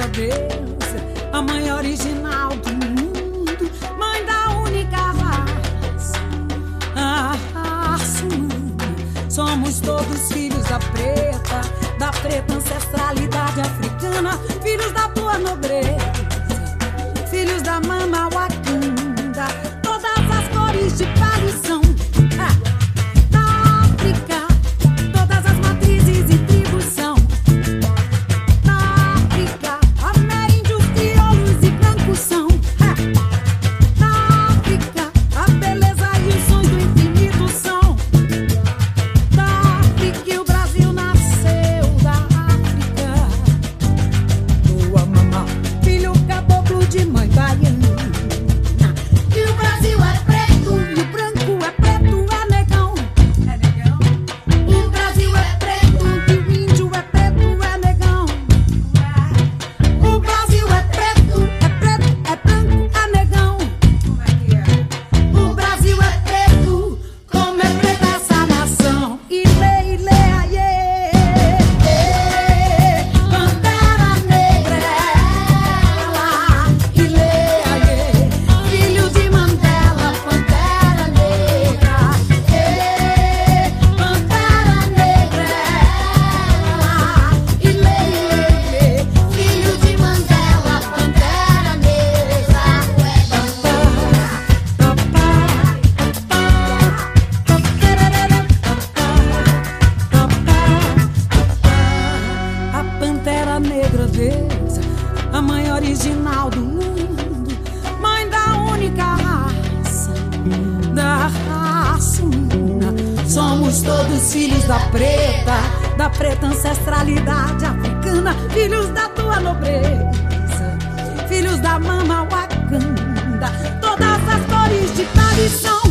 negra deusa, a mãe original do mundo, mãe da única raça, a raça humana. Somos todos filhos da preta ancestralidade africana, filhos da tua nobreza, filhos da mama Wakanda, todas as cores de palição. A mãe original do mundo, mãe da única raça, da raça humana. Somos todos filhos da preta ancestralidade africana, filhos da tua nobreza, filhos da mama Wakanda, todas as cores de tradição.